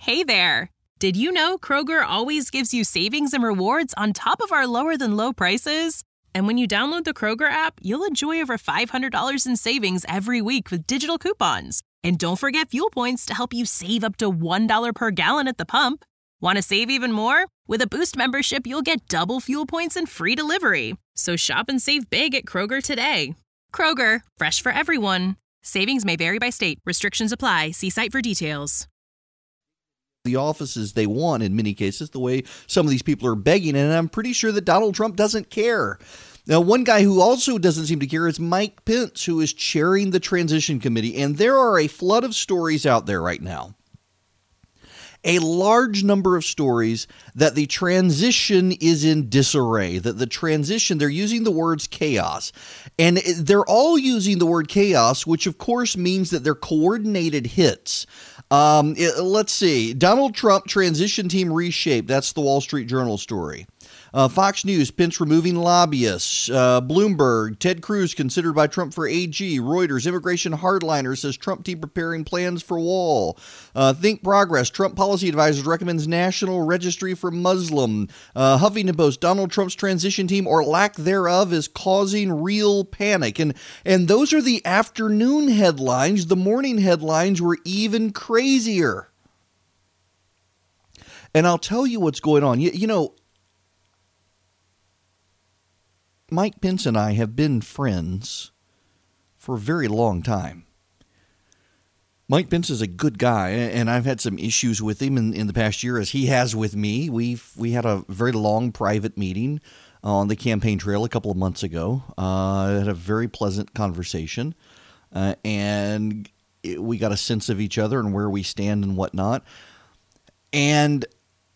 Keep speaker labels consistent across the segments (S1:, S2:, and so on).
S1: Hey there! Did you know Kroger always gives you savings and rewards on top of our lower-than-low prices? And when you download the Kroger app, you'll enjoy over $500 in savings every week with digital coupons. And don't forget fuel points to help you save up to $1 per gallon at the pump. Want to save even more? With a Boost membership, you'll get double fuel points and free delivery. So shop and save big at Kroger today. Kroger, fresh for everyone. Savings may vary by state. Restrictions apply. See site for details.
S2: The offices they want in many cases, the way some of these people are begging, and I'm pretty sure that Donald Trump doesn't care. Now, one guy who also doesn't seem to care is Mike Pence, who is chairing the transition committee, and there are a flood of stories out there right now. A large number of stories that the transition is in disarray, that the transition, they're using the words chaos, and they're all using the word chaos, which of course means that they're coordinated hits. Let's see. Donald Trump transition team reshaped. That's the Wall Street Journal story. Fox News, Pence removing lobbyists. Bloomberg, Ted Cruz considered by Trump for AG. Reuters, immigration hardliner says Trump team preparing plans for wall. Think Progress, Trump policy advisors recommends national registry for Muslim. Huffington Post, Donald Trump's transition team or lack thereof is causing real panic. And those are the afternoon headlines. The morning headlines were even crazier. And I'll tell you what's going on. You know, Mike Pence and I have been friends for a very long time. Mike Pence is a good guy, and I've had some issues with him in the past year, as he has with me. We had a very long private meeting on the campaign trail a couple of months ago. Had a very pleasant conversation, and we got a sense of each other and where we stand and whatnot. And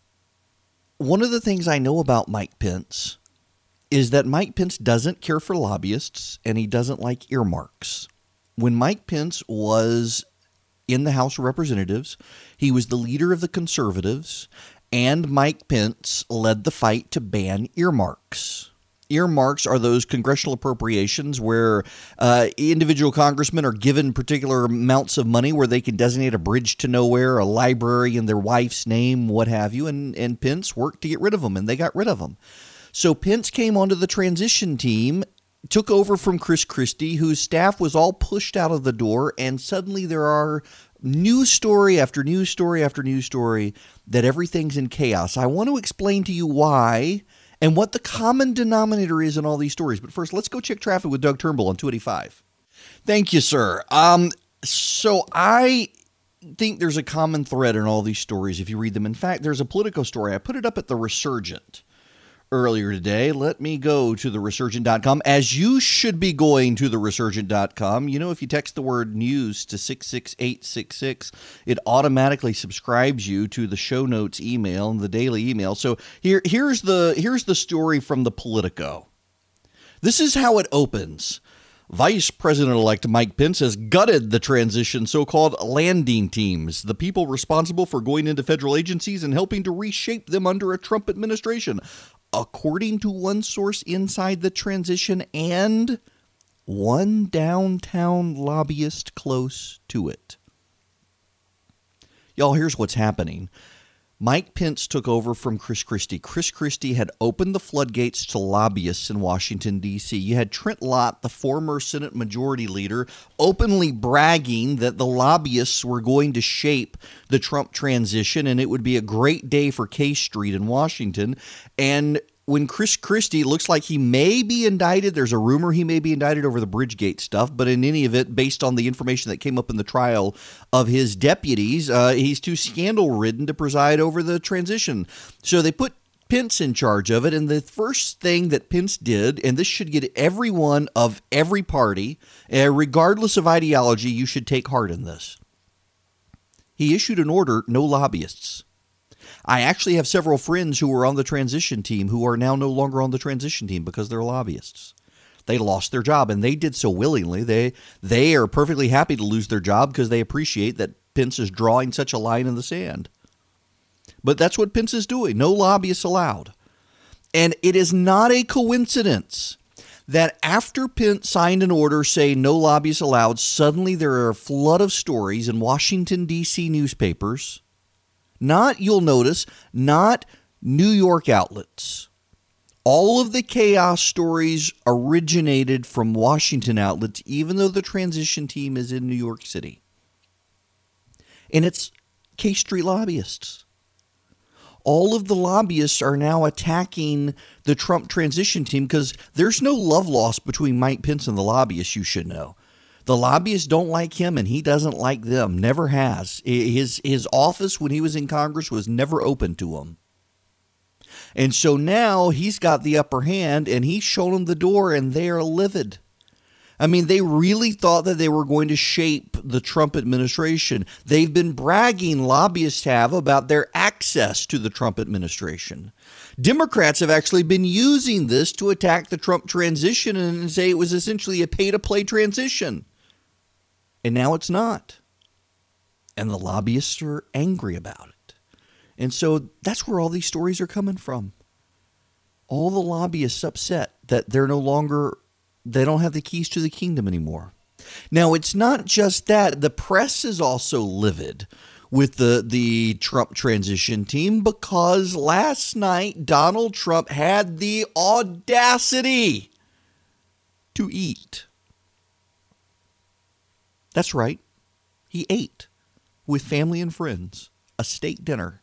S2: one of the things I know about Mike Pence is that Mike Pence doesn't care for lobbyists, and he doesn't like earmarks. When Mike Pence was in the House of Representatives, he was the leader of the conservatives, and Mike Pence led the fight to ban earmarks. Earmarks are those congressional appropriations where individual congressmen are given particular amounts of money where they can designate a bridge to nowhere, a library in their wife's name, what have you, and Pence worked to get rid of them, and they got rid of them. So Pence came onto the transition team, took over from Chris Christie, whose staff was all pushed out of the door, and suddenly there are news story after news story after news story that everything's in chaos. I want to explain to you why and what the common denominator is in all these stories. But first, let's go check traffic with Doug Turnbull on 285. Thank you, sir. So I think there's a common thread in all these stories if you read them. In fact, there's a Politico story. I put it up at the Resurgent earlier today. Let me go to the Resurgent.com, as you should be going to the Resurgent.com. You know, if you text the word news to 66866, it automatically subscribes you to the show notes email and the daily email. So here's the story from the Politico. This is how it opens. Vice President-elect Mike Pence has gutted the transition so-called landing teams, the people responsible for going into federal agencies and helping to reshape them under a Trump administration, according to one source inside the transition and one downtown lobbyist close to it. Y'all, here's what's happening. Mike Pence took over from Chris Christie. Chris Christie had opened the floodgates to lobbyists in Washington, D.C. You had Trent Lott, the former Senate Majority Leader, openly bragging that the lobbyists were going to shape the Trump transition, and it would be a great day for K Street in Washington. And when Chris Christie looks like he may be indicted, there's a rumor he may be indicted over the Bridgegate stuff, but in any event, based on the information that came up in the trial of his deputies, he's too scandal-ridden to preside over the transition. So they put Pence in charge of it, and the first thing that Pence did, and this should get everyone of every party, regardless of ideology, you should take heart in this. He issued an order, no lobbyists. I actually have several friends who were on the transition team who are now no longer on the transition team because they're lobbyists. They lost their job, and they did so willingly. They are perfectly happy to lose their job because they appreciate that Pence is drawing such a line in the sand. But that's what Pence is doing. No lobbyists allowed. And it is not a coincidence that after Pence signed an order saying no lobbyists allowed, suddenly there are a flood of stories in Washington, D.C. newspapers You'll notice, not New York outlets. All of the chaos stories originated from Washington outlets, even though the transition team is in New York City. And it's K Street lobbyists. All of the lobbyists are now attacking the Trump transition team because there's no love lost between Mike Pence and the lobbyists, you should know. The lobbyists don't like him and he doesn't like them, never has. His office when he was in Congress was never open to him. And so now he's got the upper hand and he's shown them the door and they are livid. I mean, they really thought that they were going to shape the Trump administration. They've been bragging, lobbyists have, about their access to the Trump administration. Democrats have actually been using this to attack the Trump transition and say it was essentially a pay-to-play transition. And now it's not. And the lobbyists are angry about it. And so that's where all these stories are coming from. All the lobbyists upset that they don't have the keys to the kingdom anymore. Now, it's not just that. The press is also livid with the Trump transition team because last night Donald Trump had the audacity to eat. That's right. He ate with family and friends, a steak dinner,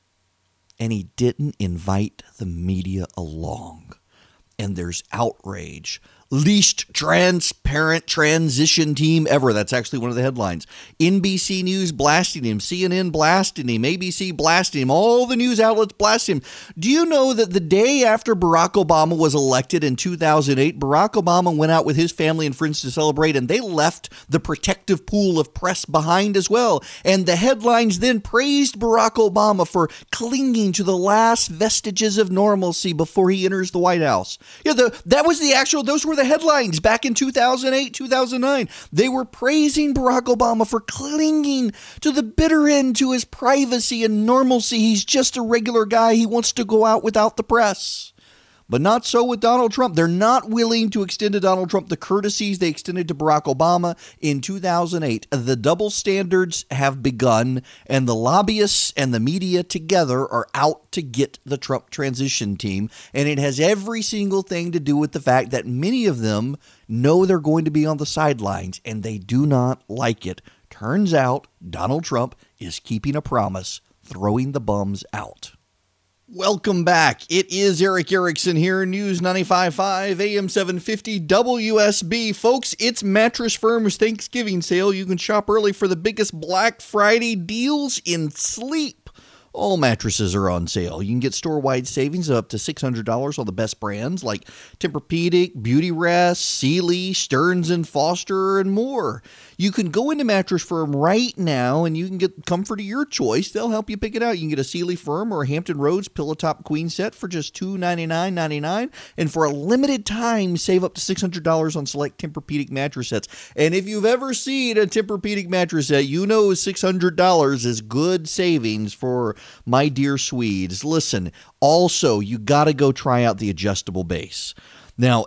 S2: and he didn't invite the media along. And there's outrage. Least transparent transition team ever. That's actually one of the headlines. NBC News blasting him. CNN blasting him. ABC blasting him. All the news outlets blasting him. Do you know that the day after Barack Obama was elected in 2008, Barack Obama went out with his family and friends to celebrate, and they left the protective pool of press behind as well. And the headlines then praised Barack Obama for clinging to the last vestiges of normalcy before he enters the White House. Yeah, those were the headlines back in 2008, 2009. They were praising Barack Obama for clinging to the bitter end to his privacy and normalcy. He's just a regular guy. He wants to go out without the press. But not so with Donald Trump. They're not willing to extend to Donald Trump the courtesies they extended to Barack Obama in 2008. The double standards have begun, and the lobbyists and the media together are out to get the Trump transition team. And it has every single thing to do with the fact that many of them know they're going to be on the sidelines, and they do not like it. Turns out Donald Trump is keeping a promise, throwing the bums out. Welcome back. It is Erick Erickson here, News 95.5, AM 750, WSB. Folks, it's Mattress Firm's Thanksgiving sale. You can shop early for the biggest Black Friday deals in sleep. All mattresses are on sale. You can get store-wide savings of up to $600 on the best brands like Tempur-Pedic, Beautyrest, Sealy, Stearns & Foster, and more. You can go into Mattress Firm right now and you can get comfort of your choice. They'll help you pick it out. You can get a Sealy Firm or a Hampton Roads Pillow Top Queen set for just $299.99. And for a limited time, save up to $600 on select Tempur-Pedic mattress sets. And if you've ever seen a Tempur-Pedic mattress set, you know $600 is good savings for my dear Swedes. Listen, also, you got to go try out the adjustable base. Now,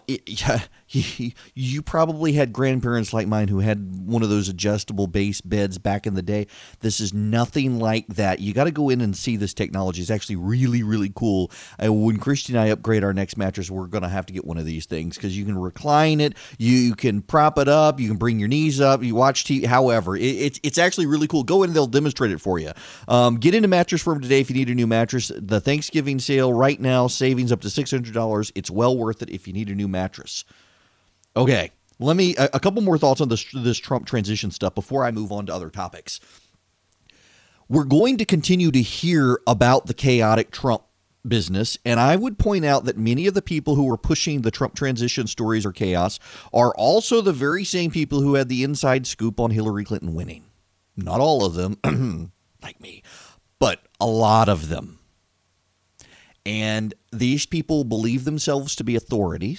S2: you probably had grandparents like mine who had one of those adjustable base beds back in the day. This is nothing like that. You got to go in and see this technology. It's actually really, really cool. When Christy and I upgrade our next mattress, we're going to have to get one of these things because you can recline it, you can prop it up, you can bring your knees up, you watch TV, however. It's actually really cool. Go in and they'll demonstrate it for you. Get into Mattress Firm today if you need a new mattress. The Thanksgiving sale right now, savings up to $600. It's well worth it if you need a new mattress. Okay, let me a couple more thoughts on this Trump transition stuff before I move on to other topics. We're going to continue to hear about the chaotic Trump business, and I would point out that many of the people who are pushing the Trump transition stories or chaos are also the very same people who had the inside scoop on Hillary Clinton winning. Not all of them, like me, but a lot of them. And these people believe themselves to be authorities.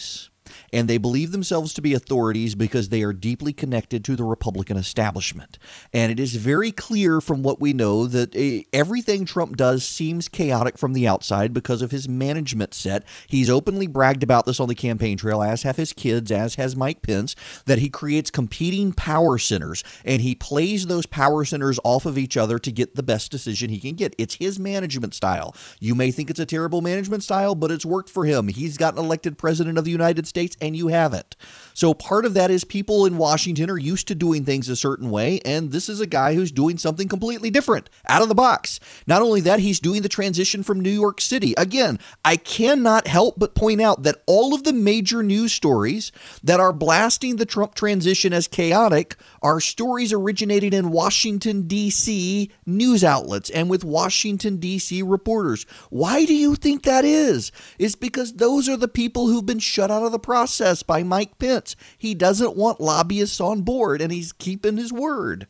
S2: and they believe themselves to be authorities because they are deeply connected to the Republican establishment. And it is very clear from what we know that everything Trump does seems chaotic from the outside because of his management set. He's openly bragged about this on the campaign trail, as have his kids, as has Mike Pence, that he creates competing power centers, and he plays those power centers off of each other to get the best decision he can get. It's his management style. You may think it's a terrible management style, but it's worked for him. He's gotten elected president of the United States, and you haven't. So part of that is people in Washington are used to doing things a certain way, and this is a guy who's doing something completely different, out of the box. Not only that, he's doing the transition from New York City. Again, I cannot help but point out that all of the major news stories that are blasting the Trump transition as chaotic are stories originating in Washington, D.C. news outlets and with Washington, D.C. reporters. Why do you think that is? It's because those are the people who've been shut out of the process by Mike Pence. He doesn't want lobbyists on board, and he's keeping his word.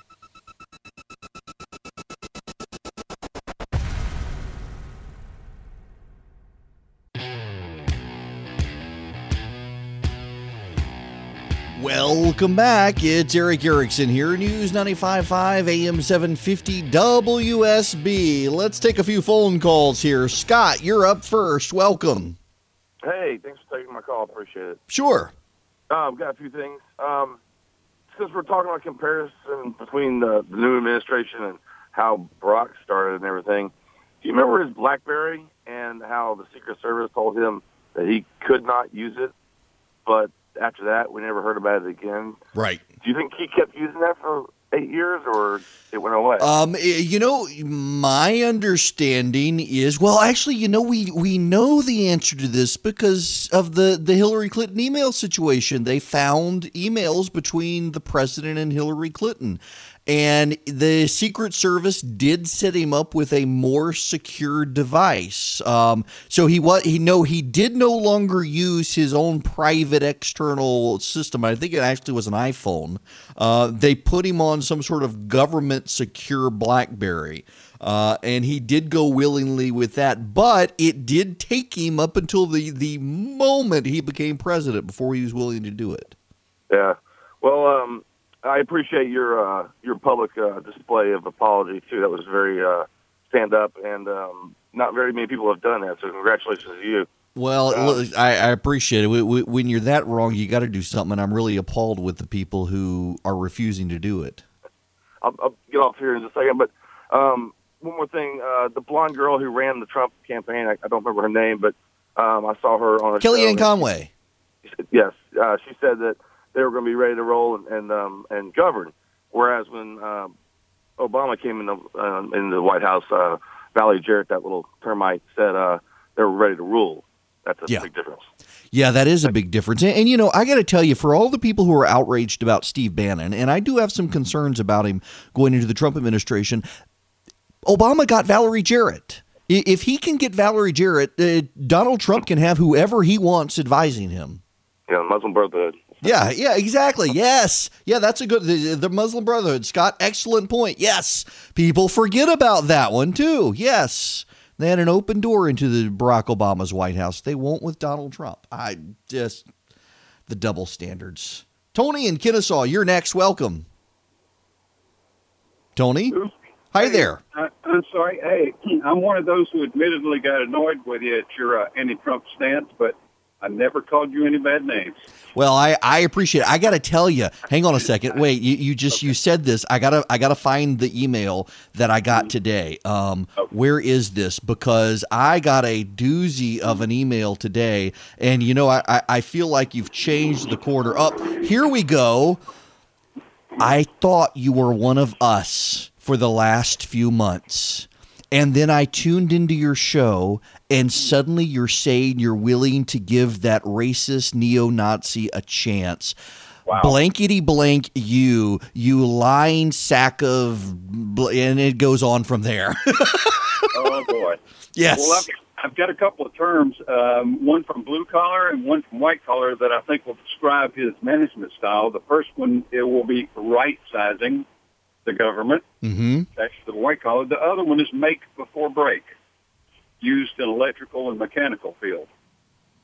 S2: Welcome back. It's Erick Erickson here, News 95.5 AM 750 WSB. Let's take a few phone calls here. Scott, you're up first. Welcome.
S3: Hey, thanks for taking my call. Appreciate it.
S2: Sure.
S3: Got a few things. Since we're talking about comparison between the new administration and how Barack started and everything, do you remember his BlackBerry and how the Secret Service told him that he could not use it, but after that, we never heard about it again?
S2: Right.
S3: Do you think he kept using that for 8 years, or it went away?
S2: My understanding is, well, actually, we know the answer to this because of the Hillary Clinton email situation. They found emails between the president and Hillary Clinton. And the Secret Service did set him up with a more secure device. So he did no longer use his own private external system. I think it actually was an iPhone. They put him on some sort of government secure BlackBerry. And he did go willingly with that, but it did take him up until the moment he became president before he was willing to do it.
S3: Yeah. Well, I appreciate your public display of apology, too. That was very stand-up, and not very many people have done that, so congratulations to you.
S2: Well, I appreciate it. When you're that wrong, you got to do something, and I'm really appalled with the people who are refusing to do it.
S3: I'll get off here in just a second, but one more thing. The blonde girl who ran the Trump campaign, I don't remember her name, but I saw her on a
S2: Kellyanne Conway.
S3: Yes. She said that they were going to be ready to roll and govern. Whereas when Obama came in the White House, Valerie Jarrett, that little termite, said they were ready to rule. That's a big difference.
S2: Yeah, that is a big difference. And I got to tell you, for all the people who are outraged about Steve Bannon, and I do have some concerns about him going into the Trump administration, Obama got Valerie Jarrett. If he can get Valerie Jarrett, Donald Trump can have whoever he wants advising him.
S3: Yeah, Muslim Brotherhood.
S2: Yeah, exactly. Yes. Yeah, that's a good, the Muslim Brotherhood. Scott, excellent point. Yes. People forget about that one, too. Yes. They had an open door into the Barack Obama's White House. They won't with Donald Trump. The double standards. Tony in Kennesaw, you're next. Welcome. Tony? Hi there.
S4: I'm sorry. Hey, I'm one of those who admittedly got annoyed with you at your anti-Trump stance, but I never called you any bad names.
S2: Well, I appreciate it. I got to tell you, hang on a second. Wait, you said this. I gotta find the email that I got today. Where is this? Because I got a doozy of an email today, and I feel like you've changed the quarter up. Here we go. I thought you were one of us for the last few months. And then I tuned into your show, and suddenly you're saying you're willing to give that racist neo-Nazi a chance. Wow. Blankety blank you lying sack of... And it goes on from there.
S4: Oh, boy.
S2: Yes.
S4: Well, I've got a couple of terms, one from blue collar and one from white collar that I think will describe his management style. The first one, it will be right-sizing the government.
S2: Mm-hmm.
S4: That's the white collar. The other one is make before break, used in electrical and mechanical field.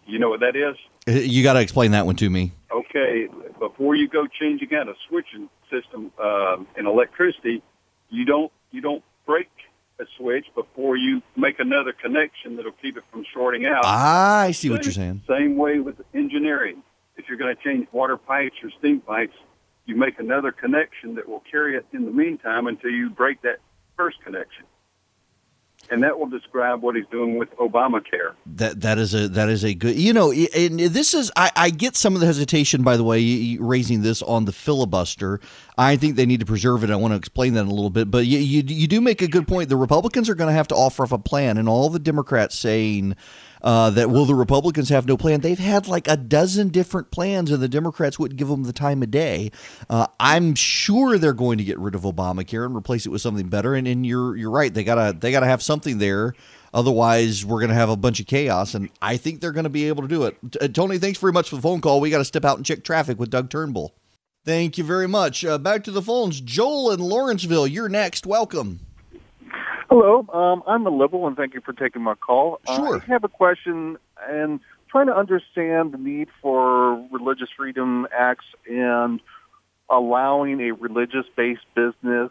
S4: You know what that is?
S2: You got to explain that one to me.
S4: Okay, before you go changing out a switching system in electricity, you don't break a switch before you make another connection that'll keep it from shorting out.
S2: I see what you're saying.
S4: Same way with engineering. If you're going to change water pipes or steam pipes, you make another connection that will carry it in the meantime until you break that first connection. And that will describe what he's doing with Obamacare.
S2: That is a good, and this is, I get some of the hesitation, by the way, raising this on the filibuster. I think they need to preserve it. I want to explain that in a little bit, but you do make a good point. The Republicans are going to have to offer up a plan, and all the Democrats saying that, well, the Republicans have no plan. They've had like a dozen different plans, and the Democrats wouldn't give them the time of day. I'm sure they're going to get rid of Obamacare and replace it with something better. And you're right. They gotta have something there. Otherwise, we're going to have a bunch of chaos, and I think they're going to be able to do it. Tony, thanks very much for the phone call. We got to step out and check traffic with Doug Turnbull. Thank you very much. Back to the phones. Joel in Lawrenceville, you're next. Welcome.
S5: Hello, I'm a liberal, and thank you for taking my call.
S2: Sure.
S5: I have a question and trying to understand the need for religious freedom acts and allowing a religious-based business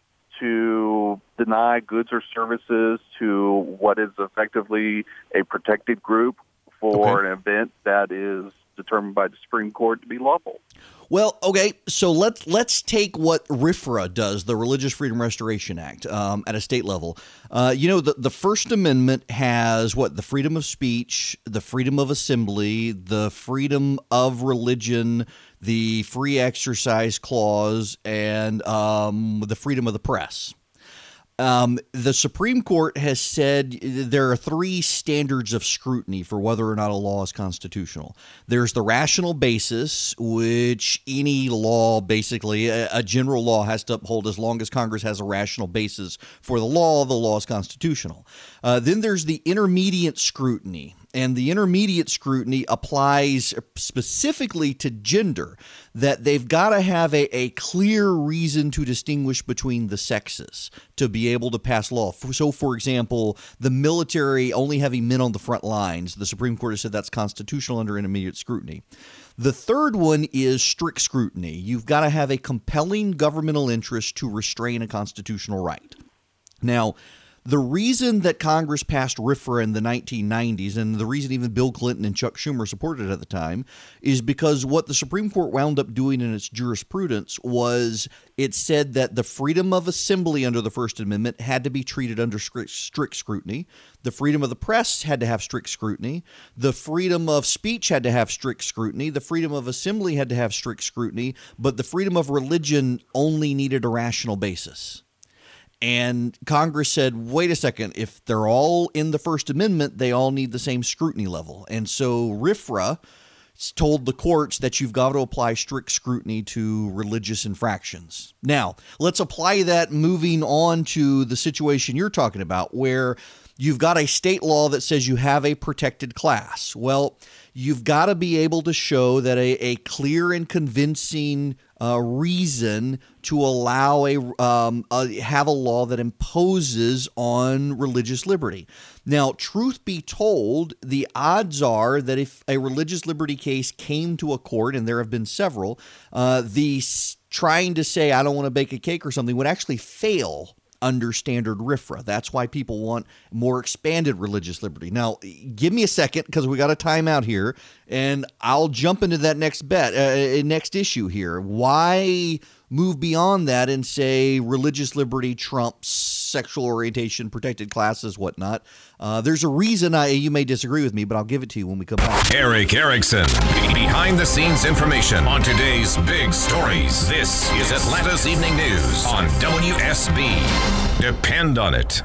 S5: to deny goods or services to what is effectively a protected group for an event that is determined by the Supreme Court to be lawful.
S2: Well, okay, so let's take what RFRA does, the Religious Freedom Restoration Act, at a state level. The First Amendment has the freedom of speech, the freedom of assembly, the freedom of religion, the free exercise clause, and the freedom of the press. The Supreme Court has said there are three standards of scrutiny for whether or not a law is constitutional. There's the rational basis, which any law, basically, a general law has to uphold as long as Congress has a rational basis for the law is constitutional. Then there's the intermediate scrutiny. And the intermediate scrutiny applies specifically to gender, that they've got to have a clear reason to distinguish between the sexes to be able to pass law. So, for example, the military only having men on the front lines, the Supreme Court has said that's constitutional under intermediate scrutiny. The third one is strict scrutiny. You've got to have a compelling governmental interest to restrain a constitutional right. Now, the reason that Congress passed RFRA in the 1990s, and the reason even Bill Clinton and Chuck Schumer supported it at the time, is because what the Supreme Court wound up doing in its jurisprudence was it said that the freedom of assembly under the First Amendment had to be treated under strict scrutiny. The freedom of the press had to have strict scrutiny. The freedom of speech had to have strict scrutiny. The freedom of assembly had to have strict scrutiny. But the freedom of religion only needed a rational basis. And Congress said, wait a second, if they're all in the First Amendment, they all need the same scrutiny level. And so RFRA told the courts that you've got to apply strict scrutiny to religious infractions. Now, let's apply that moving on to the situation you're talking about, where you've got a state law that says you have a protected class. Well, you've got to be able to show that a clear and convincing reason to allow have a law that imposes on religious liberty. Now, truth be told, the odds are that if a religious liberty case came to a court, and there have been several, trying to say I don't want to bake a cake or something would actually fail under standard RFRA. That's why people want more expanded religious liberty. Now, give me a second because we got a timeout here, and I'll jump into that next issue here. Why move beyond that and say religious liberty trumps sexual orientation, protected classes, whatnot? There's a reason you may disagree with me, but I'll give it to you when we come back.
S6: Eric Erickson, behind-the-scenes information on today's big stories. This is Atlanta's Evening News on WSB. Depend on it.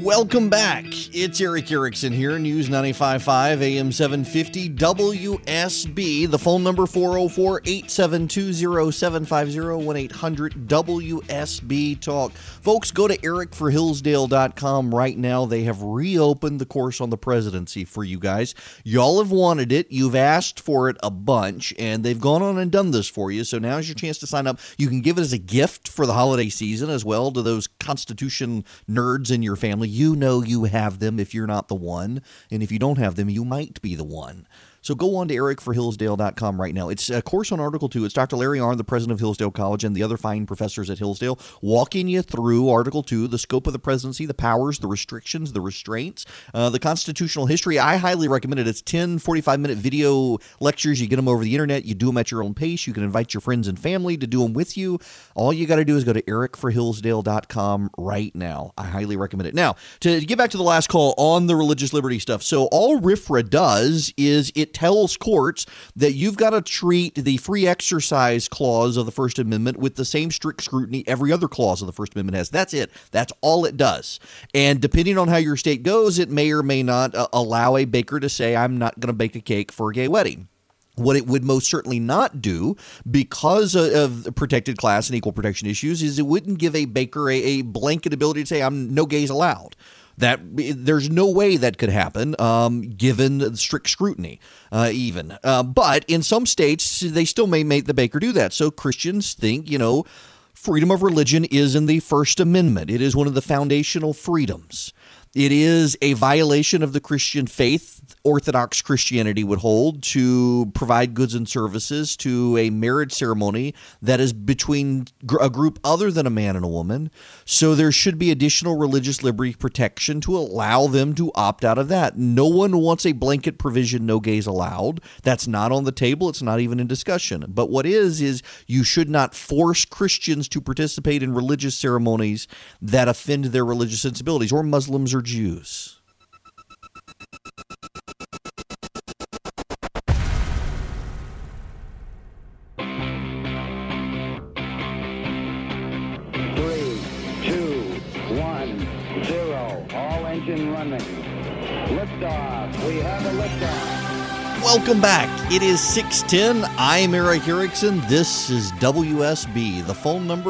S2: Welcome back. It's Eric Erickson here, News 95.5, AM 750, WSB. The phone number 404-872-0750, 1-800-WSB Talk. Folks, go to ericforhillsdale.com right now. They have reopened the course on the presidency for you guys. Y'all have wanted it. You've asked for it a bunch, and they've gone on and done this for you. So now's your chance to sign up. You can give it as a gift for the holiday season as well to those Constitution nerds in your family. You know you have them if you're not the one. And if you don't have them, you might be the one. So go on to ericforhillsdale.com right now. It's a course on Article 2. It's Dr. Larry Arnn, the president of Hillsdale College, and the other fine professors at Hillsdale, walking you through Article 2, the scope of the presidency, the powers, the restrictions, the restraints, the constitutional history. I highly recommend it. It's 10, 45-minute video lectures. You get them over the internet. You do them at your own pace. You can invite your friends and family to do them with you. All you got to do is go to ericforhillsdale.com right now. I highly recommend it. Now, to get back to the last call on the religious liberty stuff. So all RFRA does is it tells courts that you've got to treat the free exercise clause of the First Amendment with the same strict scrutiny every other clause of the First Amendment has. That's it. That's all it does. And depending on how your state goes, it may or may not allow a baker to say, I'm not going to bake a cake for a gay wedding. What it would most certainly not do, because of protected class and equal protection issues, is it wouldn't give a baker a blanket ability to say, no gays allowed. That there's no way that could happen, given strict scrutiny, even. But in some states, they still may make the baker do that. So Christians think, freedom of religion is in the First Amendment. It is one of the foundational freedoms. It is a violation of the Christian faith, Orthodox Christianity would hold, to provide goods and services to a marriage ceremony that is between a group other than a man and a woman. So there should be additional religious liberty protection to allow them to opt out of that. No one wants a blanket provision, no gays allowed. That's not on the table. It's not even in discussion. But what is you should not force Christians to participate in religious ceremonies that offend their religious sensibilities, or Muslims or Jews.
S7: All engine running. Liftoff. We have a liftoff.
S2: Welcome back. It is 6:10. I'm Eric Erickson. This is WSB. The phone number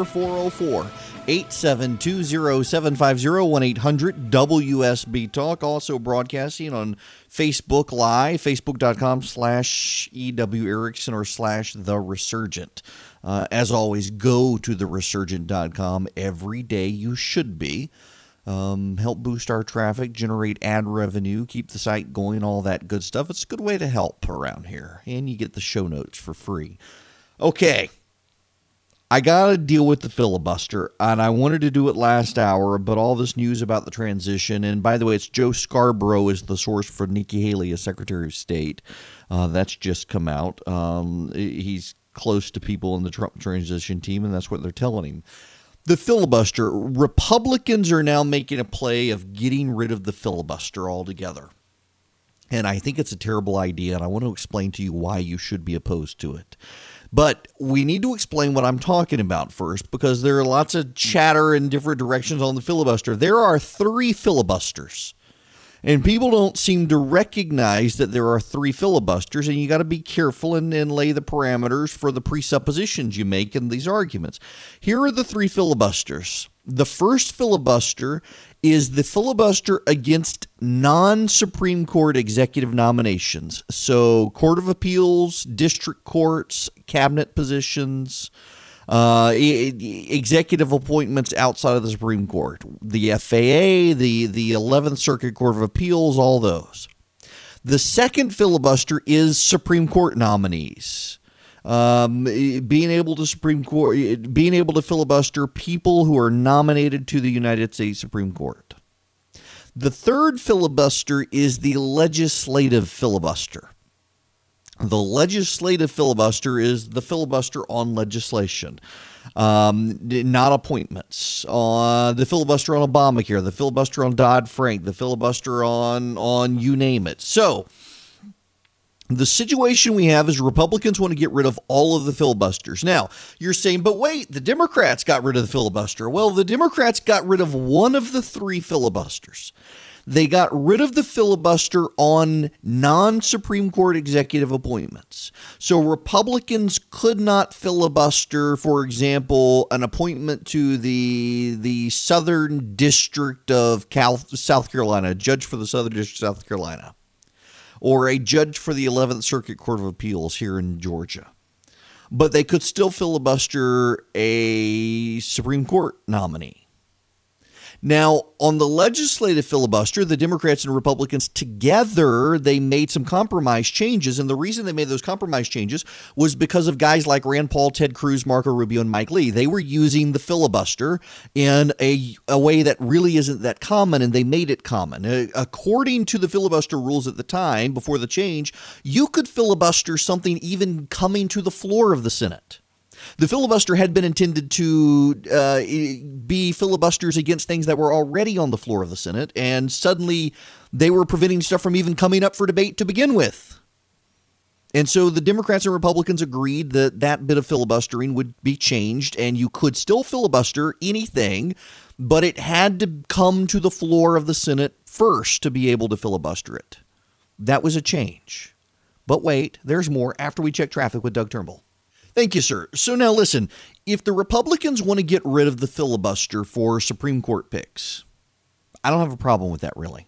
S2: 404-872-0750, 1-800-WSB Talk. Also broadcasting on Facebook Live, facebook.com/EW Erickson or /The Resurgent. As always, go to theresurgent.com every day. You should be. Help boost our traffic, generate ad revenue, keep the site going, all that good stuff. It's a good way to help around here. And you get the show notes for free. Okay. I got to deal with the filibuster, and I wanted to do it last hour, but all this news about the transition, and by the way, it's Joe Scarborough is the source for Nikki Haley as Secretary of State. That's just come out. He's close to people in the Trump transition team, and that's what they're telling him. The filibuster, Republicans are now making a play of getting rid of the filibuster altogether. And I think it's a terrible idea, and I want to explain to you why you should be opposed to it. But we need to explain what I'm talking about first, because there are lots of chatter in different directions on the filibuster. There are 3 filibusters. And people don't seem to recognize that there are 3 filibusters, and you got to be careful and lay the parameters for the presuppositions you make in these arguments. Here are the 3 filibusters. The first filibuster is the filibuster against non-Supreme Court executive nominations. So Court of Appeals, district courts, cabinet positions, executive appointments outside of the Supreme Court, the FAA, the 11th Circuit Court of Appeals, all those. The second filibuster is Supreme Court nominees. Being able to filibuster people who are nominated to the United States Supreme Court. The third filibuster is the legislative filibuster. The legislative filibuster is the filibuster on legislation, not appointments. The filibuster on Obamacare, the filibuster on Dodd-Frank, the filibuster on you name it. So The situation we have is Republicans want to get rid of all of the filibusters. Now, you're saying, but wait, the Democrats got rid of the filibuster. Well, the Democrats got rid of one of the three filibusters. They got rid of the filibuster on non-Supreme Court executive appointments. So Republicans could not filibuster, for example, an appointment to the Southern District of South Carolina, a judge for the Southern District of South Carolina, or a judge for the 11th Circuit Court of Appeals here in Georgia. But they could still filibuster a Supreme Court nominee. Now, on the legislative filibuster, the Democrats and Republicans together, they made some compromise changes. And the reason they made those compromise changes was because of guys like Rand Paul, Ted Cruz, Marco Rubio, and Mike Lee. They were using the filibuster in a way that really isn't that common, and they made it common. According to the filibuster rules at the time, before the change, you could filibuster something even coming to the floor of the Senate. The filibuster had been intended to be filibusters against things that were already on the floor of the Senate, and suddenly they were preventing stuff from even coming up for debate to begin with. And so the Democrats and Republicans agreed that that bit of filibustering would be changed, and you could still filibuster anything, but it had to come to the floor of the Senate first to be able to filibuster it. That was a change. But wait, there's more after we check traffic with Doug Turnbull. Thank you, sir. So now listen, if the Republicans want to get rid of the filibuster for Supreme Court picks, I don't have a problem with that, really.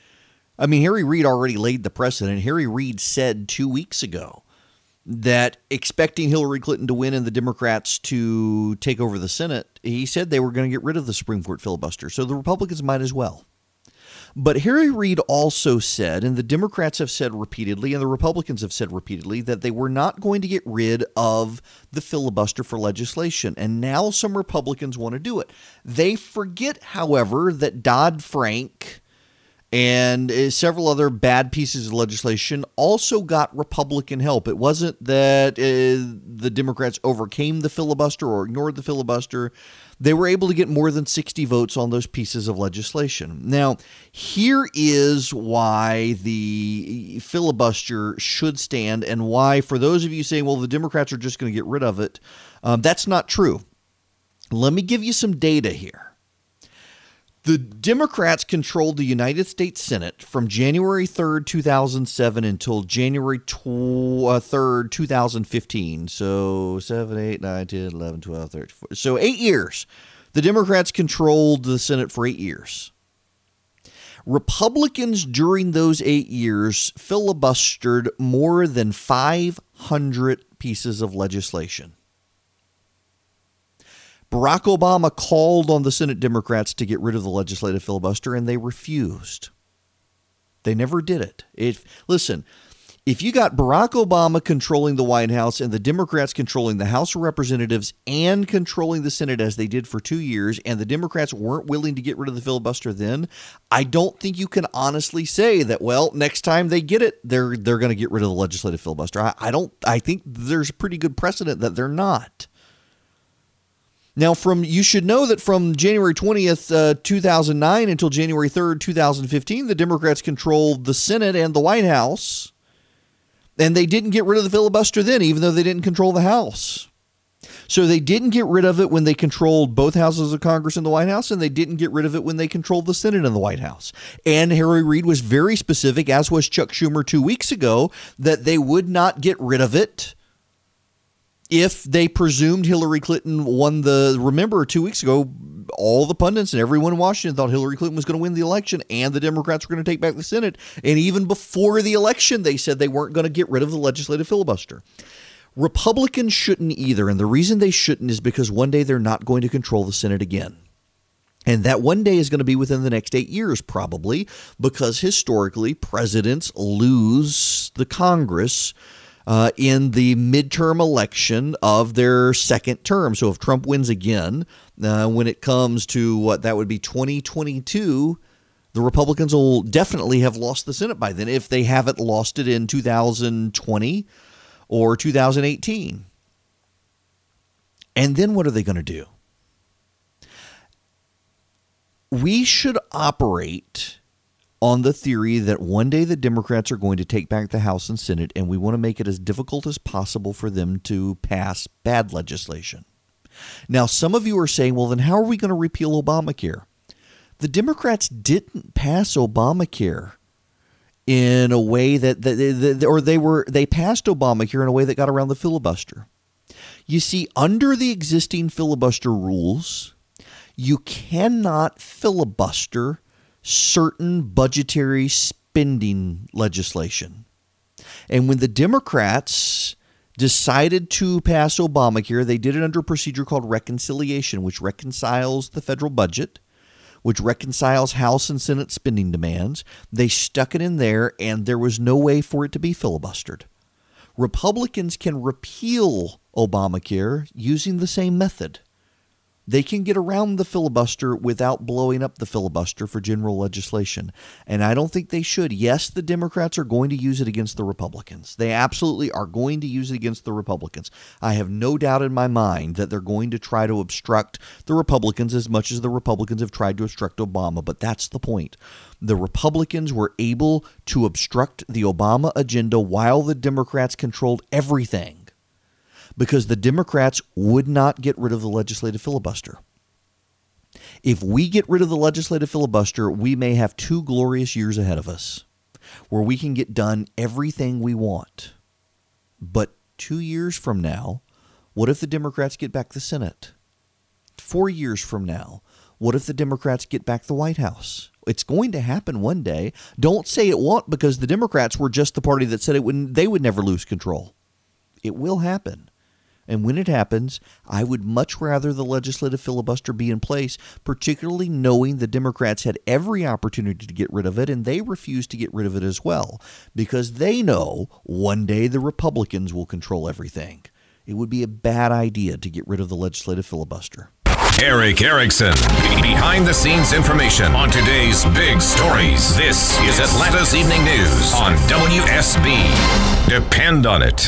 S2: I mean, Harry Reid already laid the precedent. Harry Reid said 2 weeks ago that expecting Hillary Clinton to win and the Democrats to take over the Senate, he said they were going to get rid of the Supreme Court filibuster. So the Republicans might as well. But Harry Reid also said, and the Democrats have said repeatedly, and the Republicans have said repeatedly, that they were not going to get rid of the filibuster for legislation. And now some Republicans want to do it. They forget, however, that Dodd-Frank and several other bad pieces of legislation also got Republican help. It wasn't that the Democrats overcame the filibuster or ignored the filibuster. They were able to get more than 60 votes on those pieces of legislation. Now, here is why the filibuster should stand and why, for those of you saying, well, the Democrats are just going to get rid of it, that's not true. Let me give you some data here. The Democrats controlled the United States Senate from January 3rd, 2007 until January 3rd, 2015. So 7, 8, 9, 10, 11, 12, 13, 14. So 8 years. The Democrats controlled the Senate for 8 years. Republicans during those 8 years filibustered more than 500 pieces of legislation. Barack Obama called on the Senate Democrats to get rid of the legislative filibuster, and they refused. They never did it. Listen, if you got Barack Obama controlling the White House and the Democrats controlling the House of Representatives and controlling the Senate as they did for 2 years, and the Democrats weren't willing to get rid of the filibuster then, I don't think you can honestly say that, well, next time they get it, they're going to get rid of the legislative filibuster. I think there's a pretty good precedent that they're not. Now, you should know that from January 20th, 2009 until January 3rd, 2015, the Democrats controlled the Senate and the White House, and they didn't get rid of the filibuster then, even though they didn't control the House. So they didn't get rid of it when they controlled both houses of Congress and the White House, and they didn't get rid of it when they controlled the Senate and the White House. And Harry Reid was very specific, as was Chuck Schumer 2 weeks ago, that they would not get rid of it if they presumed Hillary Clinton won remember 2 weeks ago, all the pundits and everyone in Washington thought Hillary Clinton was going to win the election and the Democrats were going to take back the Senate. And even before the election, they said they weren't going to get rid of the legislative filibuster. Republicans shouldn't either. And the reason they shouldn't is because one day they're not going to control the Senate again. And that one day is going to be within the next 8 years, probably, because historically presidents lose the Congress in the midterm election of their second term. So if Trump wins again, when it comes to what that would be 2022, the Republicans will definitely have lost the Senate by then if they haven't lost it in 2020 or 2018. And then what are they going to do? We should operate on the theory that one day the Democrats are going to take back the House and Senate, and we want to make it as difficult as possible for them to pass bad legislation. Now, some of you are saying, well, then how are we going to repeal Obamacare? The Democrats didn't pass Obamacare in a way that they passed Obamacare in a way that got around the filibuster. You see, under the existing filibuster rules, you cannot filibuster certain budgetary spending legislation. And when the Democrats decided to pass Obamacare, they did it under a procedure called reconciliation, which reconciles the federal budget, which reconciles House and Senate spending demands. They stuck it in there, and there was no way for it to be filibustered. Republicans can repeal Obamacare using the same method. They can get around the filibuster without blowing up the filibuster for general legislation. And I don't think they should. Yes, the Democrats are going to use it against the Republicans. They absolutely are going to use it against the Republicans. I have no doubt in my mind that they're going to try to obstruct the Republicans as much as the Republicans have tried to obstruct Obama. But that's the point. The Republicans were able to obstruct the Obama agenda while the Democrats controlled everything, because the Democrats would not get rid of the legislative filibuster. If we get rid of the legislative filibuster, we may have 2 glorious years ahead of us where we can get done everything we want. But 2 years from now, what if the Democrats get back the Senate? 4 years from now, what if the Democrats get back the White House? It's going to happen one day. Don't say it won't, because the Democrats were just the party that said they would never lose control. It will happen. And when it happens, I would much rather the legislative filibuster be in place, particularly knowing the Democrats had every opportunity to get rid of it, and they refused to get rid of it as well, because they know one day the Republicans will control everything. It would be a bad idea to get rid of the legislative filibuster.
S6: Erick Erickson, behind-the-scenes information on today's big stories. This is Atlanta's Evening News on WSB. Depend on it.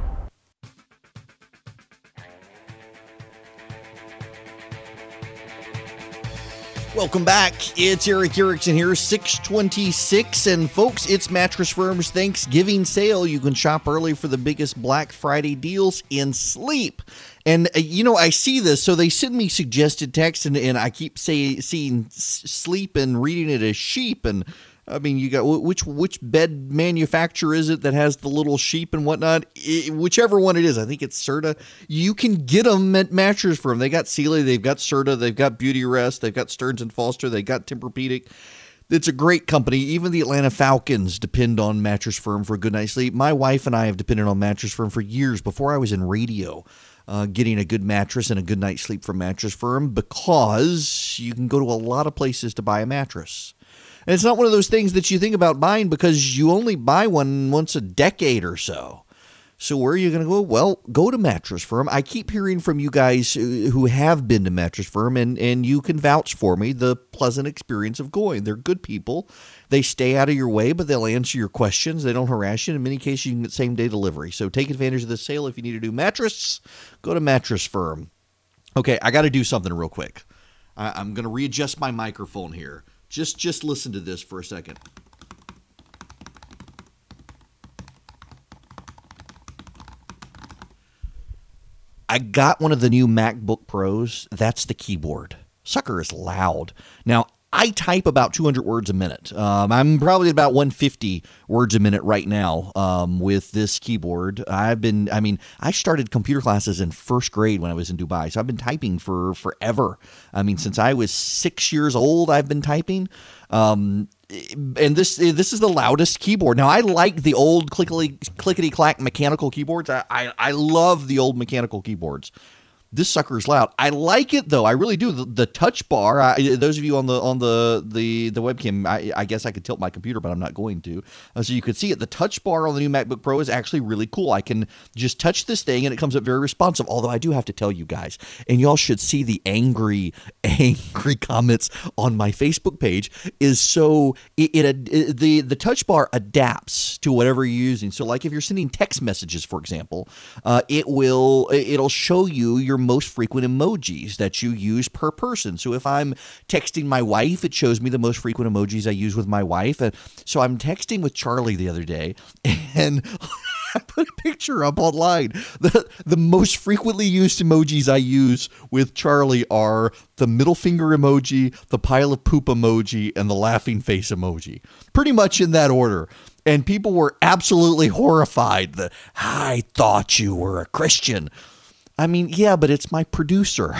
S2: Welcome back. It's Erick Erickson here, 626. And folks, it's Mattress Firm's Thanksgiving sale. You can shop early for the biggest Black Friday deals in sleep. And, I see this, so they send me suggested text, and I keep seeing sleep and reading it as sheep. And, I mean, you got which bed manufacturer is it that has the little sheep and whatnot? Whichever one it is, I think it's Serta. You can get them at Mattress Firm. They got Sealy, they've got Serta, they've got Beauty Rest, they've got Stearns & Foster, they've got Tempur-Pedic. It's a great company. Even the Atlanta Falcons depend on Mattress Firm for a good night's sleep. My wife and I have depended on Mattress Firm for years, before I was in radio, getting a good mattress and a good night's sleep from Mattress Firm, because you can go to a lot of places to buy a mattress. And it's not one of those things that you think about buying because you only buy one once a decade or so. So where are you going to go? Well, go to Mattress Firm. I keep hearing from you guys who have been to Mattress Firm, and you can vouch for me, the pleasant experience of going. They're good people. They stay out of your way, but they'll answer your questions. They don't harass you. In many cases, you can get same-day delivery. So take advantage of the sale. If you need a new mattress, go to Mattress Firm. Okay, I got to do something real quick. I'm going to readjust my microphone here. Just listen to this for a second. I got one of the new MacBook Pros. That's the keyboard. Sucker is loud. Now, I type about 200 words a minute. I'm probably at about 150 words a minute right now with this keyboard. I started computer classes in first grade when I was in Dubai, so I've been typing for forever. I mean, since I was 6 years old, I've been typing. And this is the loudest keyboard. Now, I like the old clickety-clack mechanical keyboards. I love the old mechanical keyboards. This sucker is loud. I like it though. I really do. The touch bar. Those of you on the webcam, I guess I could tilt my computer, but I'm not going to. So you could see it. The touch bar on the new MacBook Pro is actually really cool. I can just touch this thing and it comes up very responsive. Although I do have to tell you guys, and y'all should see the angry comments on my Facebook page. Is so the touch bar adapts to whatever you're using. So like if you're sending text messages, for example, it'll show you your most frequent emojis that you use per person. So if I'm texting my wife, it shows me the most frequent emojis I use with my wife. And so I'm texting with Charlie the other day, and I put a picture up online. The most frequently used emojis I use with Charlie are the middle finger emoji, the pile of poop emoji, and the laughing face emoji. Pretty much in that order. And people were absolutely horrified that I thought you were a Christian. I mean, yeah, but it's my producer.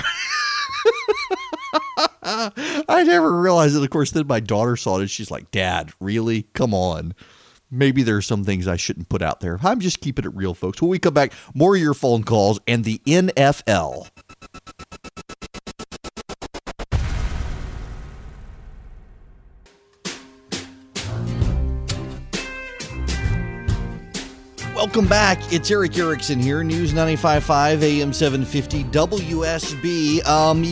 S2: I never realized it. Of course, then my daughter saw it and she's like, Dad, really? Come on. Maybe there are some things I shouldn't put out there. I'm just keeping it real, folks. When we come back, more of your phone calls and the NFL. Welcome back. It's Eric Erickson here, News 95.5 AM 750 WSB.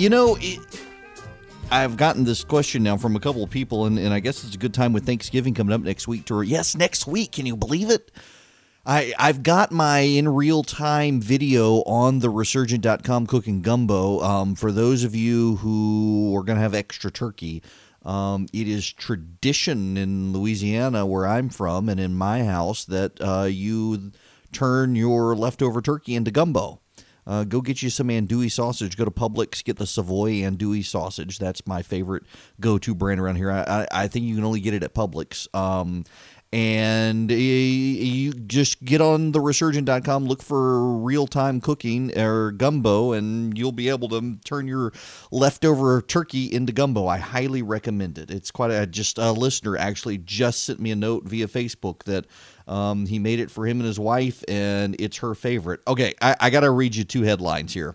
S2: I've gotten this question now from a couple of people, and I guess it's a good time with Thanksgiving coming up next week. Yes, next week. Can you believe it? I've got my in real time video on the Resurgent.com cooking gumbo. For those of you who are going to have extra turkey, it is tradition in Louisiana, where I'm from, and in my house, that you turn your leftover turkey into gumbo. Go get you some andouille sausage. Go to Publix, get the Savoy andouille sausage. That's my favorite go-to brand around here. I think you can only get it at Publix. And you just get on the Resurgent.com, look for real-time cooking or gumbo, and you'll be able to turn your leftover turkey into gumbo. I highly recommend it. It's quite a listener actually just sent me a note via Facebook that he made it for him and his wife, and it's her favorite. Okay, I got to read you two headlines here.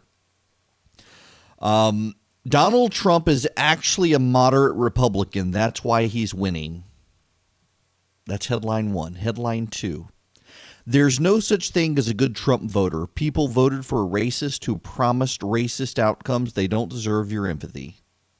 S2: Donald Trump is actually a moderate Republican. That's why he's winning. That's headline one. Headline two. There's no such thing as a good Trump voter. People voted for a racist who promised racist outcomes. They don't deserve your empathy.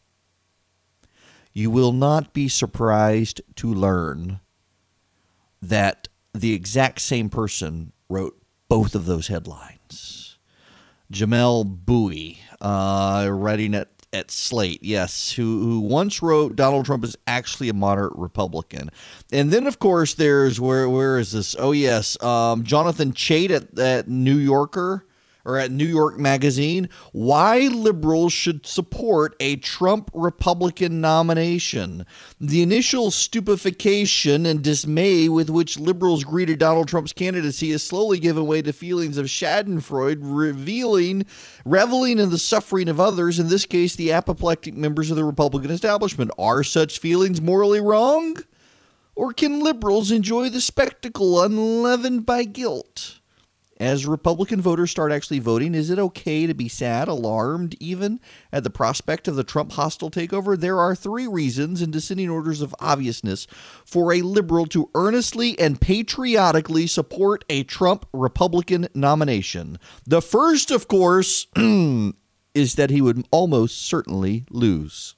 S2: You will not be surprised to learn that the exact same person wrote both of those headlines. Jamel Bowie, writing at Slate, yes, who once wrote Donald Trump is actually a moderate Republican. And then, of course, there's, where is this? Oh, yes, Jonathan Chait at New Yorker, or at New York Magazine, why liberals should support a Trump Republican nomination. The initial stupefaction and dismay with which liberals greeted Donald Trump's candidacy has slowly given way to feelings of schadenfreude, reveling in the suffering of others, in this case, the apoplectic members of the Republican establishment. Are such feelings morally wrong? Or can liberals enjoy the spectacle unleavened by guilt? As Republican voters start actually voting, is it okay to be sad, alarmed, even at the prospect of the Trump hostile takeover? There are three reasons in descending orders of obviousness for a liberal to earnestly and patriotically support a Trump Republican nomination. The first, of course, is that he would almost certainly lose.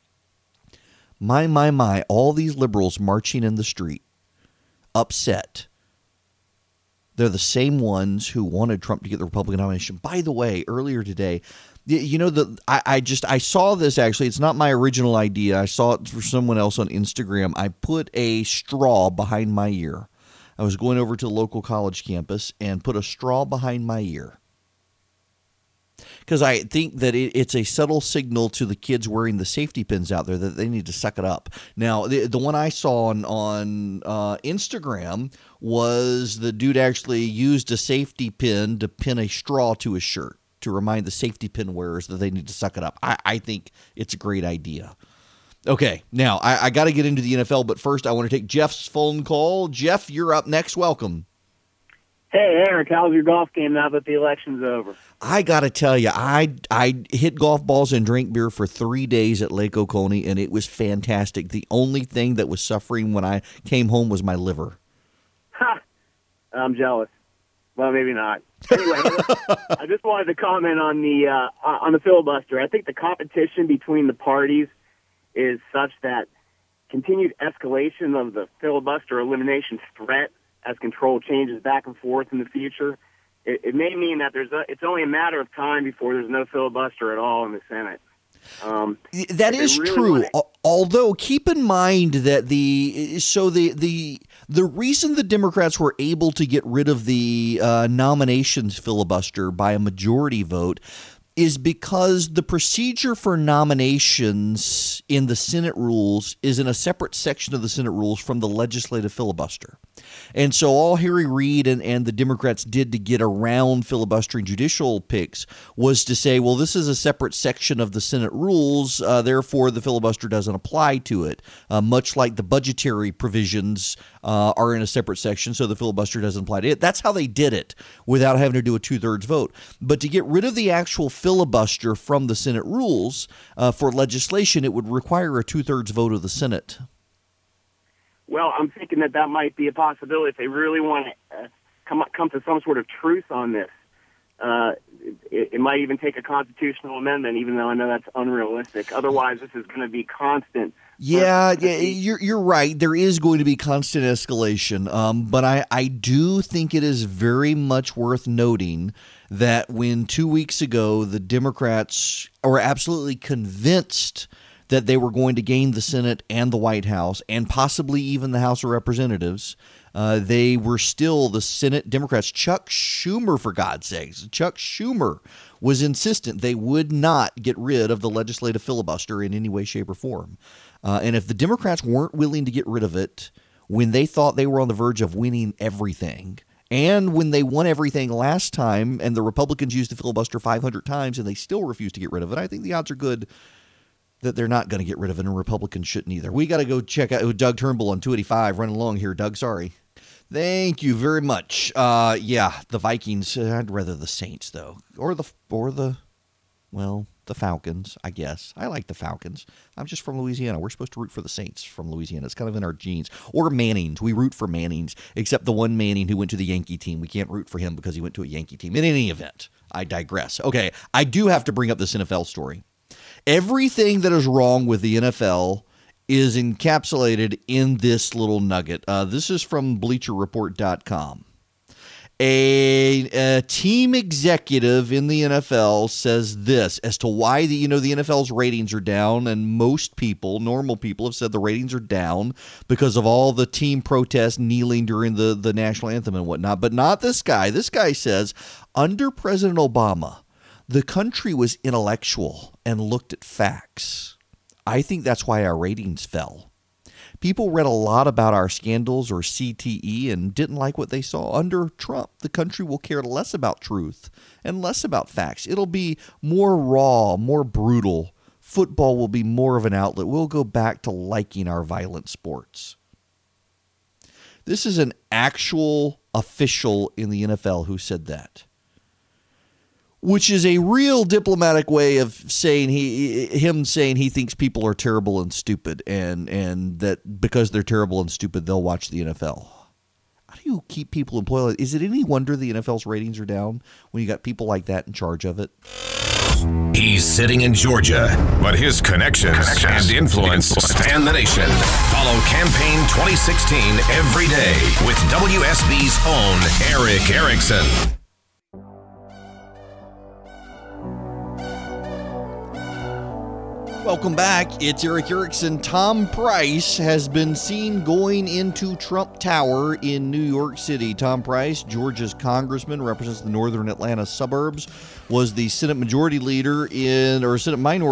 S2: My, all these liberals marching in the street, upset. They're the same ones who wanted Trump to get the Republican nomination. By the way, earlier today, I saw this actually. It's not my original idea. I saw it for someone else on Instagram. I put a straw behind my ear. I was going over to the local college campus and put a straw behind my ear, because I think that it's a subtle signal to the kids wearing the safety pins out there that they need to suck it up. Now, the one I saw on Instagram was the dude actually used a safety pin to pin a straw to his shirt to remind the safety pin wearers that they need to suck it up. I think it's a great idea. Okay, now I got to get into the NFL, but first I want to take Jeff's phone call. Jeff, you're up next. Welcome.
S8: Hey, Eric, how's your golf game now that the election's over?
S2: I got to tell you, I hit golf balls and drank beer for 3 days at Lake Oconee, and it was fantastic. The only thing that was suffering when I came home was my liver.
S8: Ha! I'm jealous. Well, maybe not. Anyway, I just wanted to comment on the filibuster. I think the competition between the parties is such that continued escalation of the filibuster elimination threat as control changes back and forth in the future it may mean that it's only a matter of time before there's no filibuster at all in the Senate.
S2: That is true. Although keep in mind that the reason the Democrats were able to get rid of the nominations filibuster by a majority vote is because the procedure for nominations in the Senate rules is in a separate section of the Senate rules from the legislative filibuster. And so all Harry Reid and the Democrats did to get around filibustering judicial picks was to say, well, this is a separate section of the Senate rules, therefore the filibuster doesn't apply to it, much like the budgetary provisions are in a separate section, so the filibuster doesn't apply to it. That's how they did it without having to do a two-thirds vote. But to get rid of the actual filibuster from the Senate rules for legislation, it would require a two-thirds vote of the Senate.
S8: Well, I'm thinking that might be a possibility if they really want to come to some sort of truce on this. It might even take a constitutional amendment, even though I know that's unrealistic. Otherwise, this is going to be constant.
S2: Yeah, you're right. There is going to be constant escalation. But I do think it is very much worth noting that when 2 weeks ago the Democrats were absolutely convinced that they were going to gain the Senate and the White House and possibly even the House of Representatives, they were still the Senate Democrats. Chuck Schumer, for God's sakes, Chuck Schumer was insistent they would not get rid of the legislative filibuster in any way, shape, or form. And if the Democrats weren't willing to get rid of it when they thought they were on the verge of winning everything, and when they won everything last time and the Republicans used the filibuster 500 times and they still refused to get rid of it, I think the odds are good that they're not going to get rid of it, and Republicans shouldn't either. We got to go check out Doug Turnbull on 285 running along here. Doug, sorry. Thank you very much. Yeah, the Vikings. I'd rather the Saints, though. Or the Falcons, I guess. I like the Falcons. I'm just from Louisiana. We're supposed to root for the Saints from Louisiana. It's kind of in our genes. Or Mannings. We root for Mannings, except the one Manning who went to the Yankee team. We can't root for him because he went to a Yankee team. In any event, I digress. Okay, I do have to bring up this NFL story. Everything that is wrong with the NFL is encapsulated in this little nugget. This is from BleacherReport.com. A team executive in the NFL says this as to why the NFL's ratings are down, and most people, normal people, have said the ratings are down because of all the team protests, kneeling during the national anthem and whatnot. But not this guy. This guy says under President Obama, the country was intellectual and looked at facts. I think that's why our ratings fell. People read a lot about our scandals or CTE and didn't like what they saw. Under Trump, the country will care less about truth and less about facts. It'll be more raw, more brutal. Football will be more of an outlet. We'll go back to liking our violent sports. This is an actual official in the NFL who said that, which is a real diplomatic way of saying him saying he thinks people are terrible and stupid, and that because they're terrible and stupid, they'll watch the NFL. How do you keep people employed? Is it any wonder the NFL's ratings are down when you got people like that in charge of it?
S6: He's sitting in Georgia, but his connections and influence span the nation. Follow Campaign 2016 every day with WSB's own Eric Erickson.
S2: Welcome back. It's Eric Erickson. Tom Price has been seen going into Trump Tower in New York City. Tom Price, Georgia's congressman, represents the northern Atlanta suburbs, was the Senate Minority Leader in the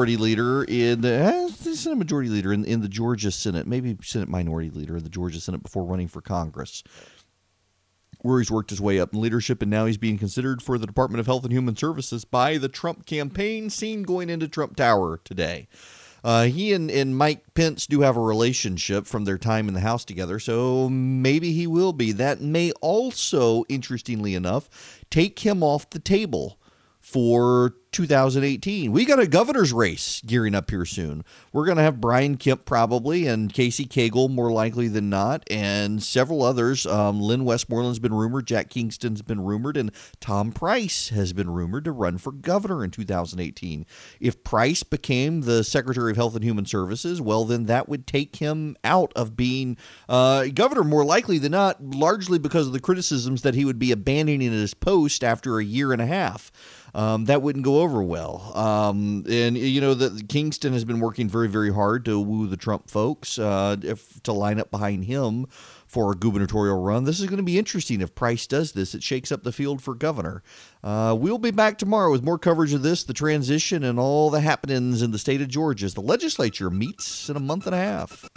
S2: Georgia Senate, maybe Senate Minority Leader in the Georgia Senate before running for Congress, where he's worked his way up in leadership, and now he's being considered for the Department of Health and Human Services by the Trump campaign, seen going into Trump Tower today. He and Mike Pence do have a relationship from their time in the House together, so maybe he will be. That may also, interestingly enough, take him off the table for 2018. We got a governor's race gearing up here soon. We're going to have Brian Kemp probably, and Casey Cagle more likely than not, and several others. Lynn Westmoreland's been rumored, Jack Kingston's been rumored, and Tom Price has been rumored to run for governor in 2018. If Price became the Secretary of Health and Human Services, well, then that would take him out of being governor more likely than not, largely because of the criticisms that he would be abandoning his post after a year and a half. That wouldn't go over well. And, you know, Kingston has been working very, very hard to woo the Trump folks to line up behind him for a gubernatorial run. This is going to be interesting if Price does this. It shakes up the field for governor. We'll be back tomorrow with more coverage of this, the transition, and all the happenings in the state of Georgia as the legislature meets in a month and a half.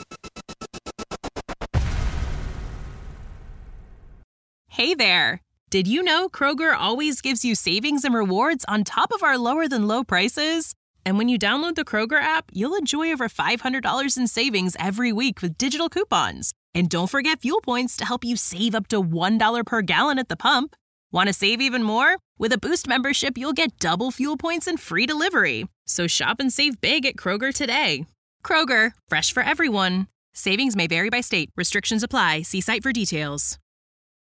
S1: Hey there! Did you know Kroger always gives you savings and rewards on top of our lower-than-low prices? And when you download the Kroger app, you'll enjoy over $500 in savings every week with digital coupons. And don't forget fuel points to help you save up to $1 per gallon at the pump. Want to save even more? With a Boost membership, you'll get double fuel points and free delivery. So shop and save big at Kroger today. Kroger, fresh for everyone. Savings may vary by state. Restrictions apply. See site for details.